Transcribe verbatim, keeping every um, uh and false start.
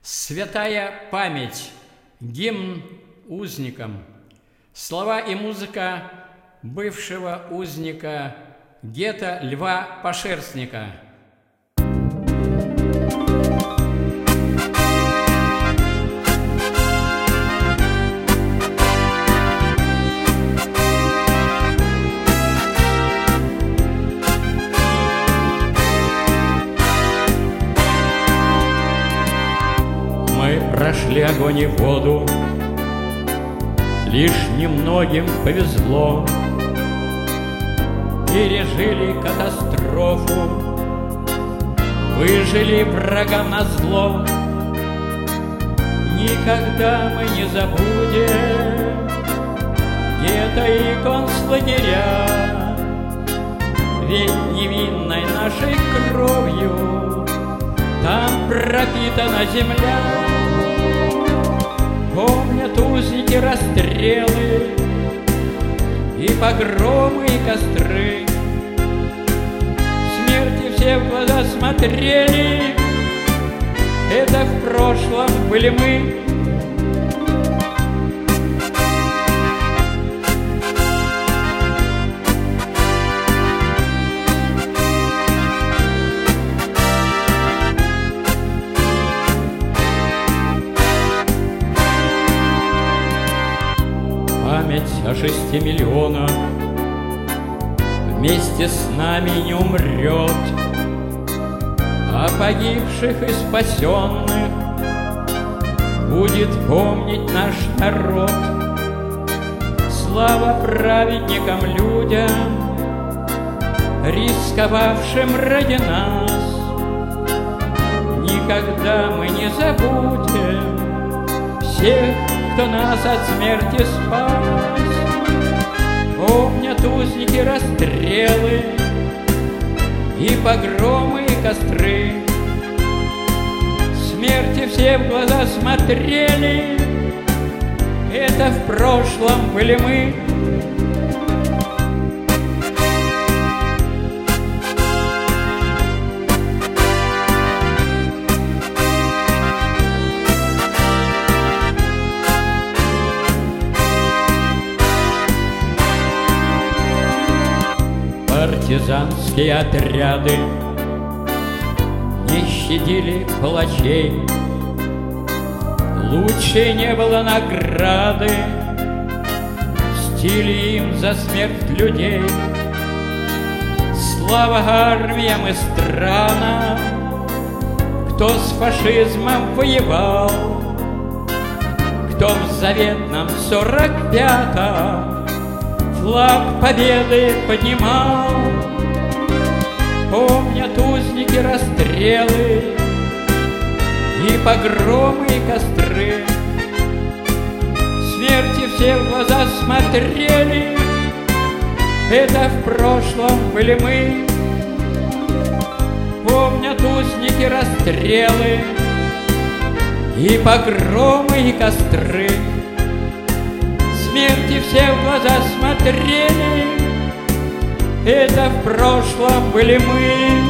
Святая память, гимн узникам, слова и музыка бывшего узника гетто Льва Пошерстника. Мы прошли огонь и воду, лишь немногим повезло. Пережили катастрофу, выжили врагам назло. Никогда мы не забудем гетто и концлагеря, ведь невинной нашей кровью там пропитана земля. Помнят узники расстрелы и погромы, и костры. Смерти все в глаза смотрели, это в прошлом были мы. Память о шести миллионах вместе с нами не умрет, о погибших и спасенных будет помнить наш народ. Слава праведникам, людям, рисковавшим ради нас. Никогда мы не забудем всех, кто нас от смерти спас. Помнят узники расстрелы и погромы, и костры. Смерти все в глаза смотрели, это в прошлом были мы. Партизанские отряды не щадили палачей, лучше не было награды, мстили им за смерть людей. Слава армиям и странам, кто с фашизмом воевал, кто в заветном сорок пятом флаг победы поднимал. Помнят узники расстрелы и погромы, и костры. Смерти все в глаза смотрели, это в прошлом были мы. Помнят узники расстрелы и погромы, и костры. Смерти все в глаза смотрели, это в прошлом были мы.